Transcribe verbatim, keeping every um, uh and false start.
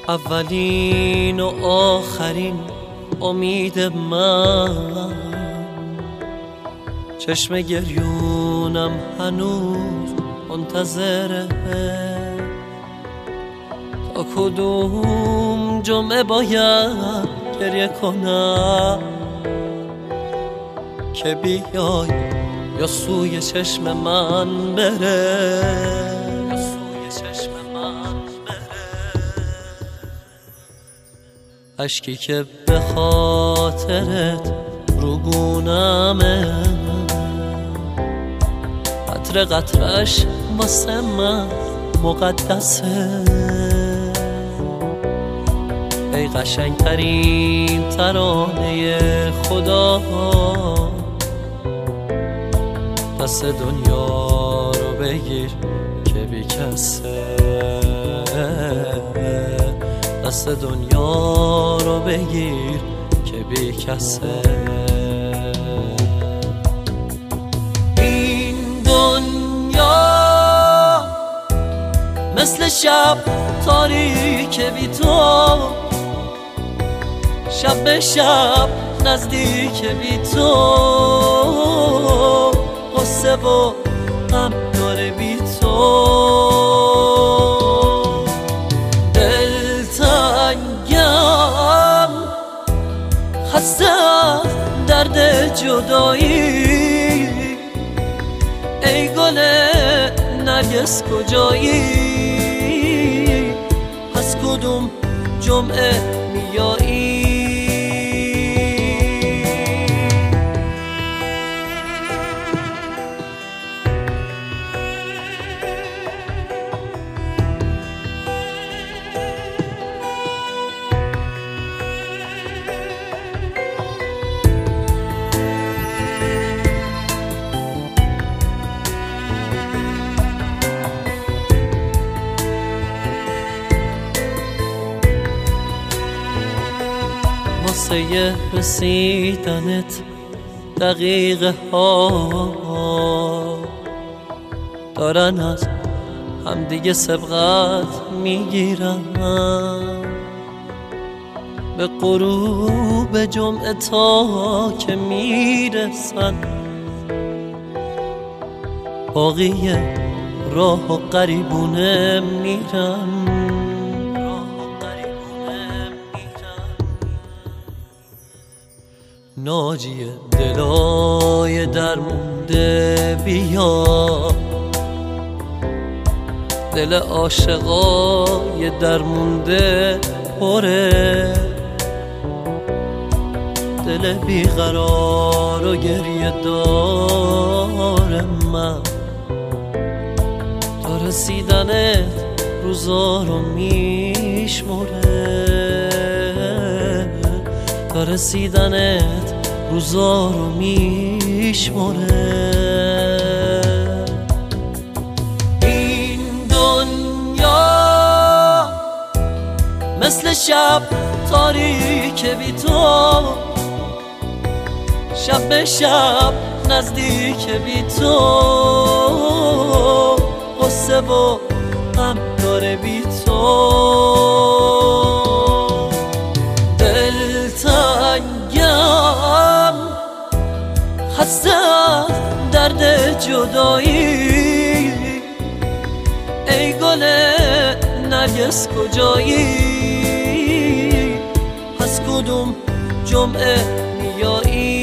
اولین و آخرین امید من، چشم گریونم هنوز منتظره تا کدوم جمعه باید گریه کنم که بیای یا سوی چشم من بره، یا سوی چشم من بره. اشکی که به خاطرت روگونمه، قطره قطرش واسه من مقدسه. ای قشنگترین ترانه خدا، دست دنیا رو بگیر که بی کسه، دست دنیا رو بگیر که بی کسه. این دنیا مثل شب تاریک بی تو، شب به شب نزدیک بی تو، قصه و غم داره بی تو. دلتنگم خسته از درد جدایی، ای گل نرگس کجایی؟ از کدوم جمعه میایی؟ واسه رسیدنت دقیقه ها دارن از همدیگه سبقت میگیرن، به غروب جمعه تا که میرسن، باقی راه و قریبونه میرن. ناجی دلای درمونده بیا، دل عاشقای درمونده پره، دل بیقرار و گریه دار من، تا رسیدنت روزا رو میشمره، تا رسیدنت روزا رو میشمره. این دنیا مثل شب تاریک بی تو، شب به شب نزدیک بی تو، قصه و غم داره بی تو. دلتنگم خسته از درد جدایی، ای گل نرگس کجایی؟ از کدوم جمعه میایی؟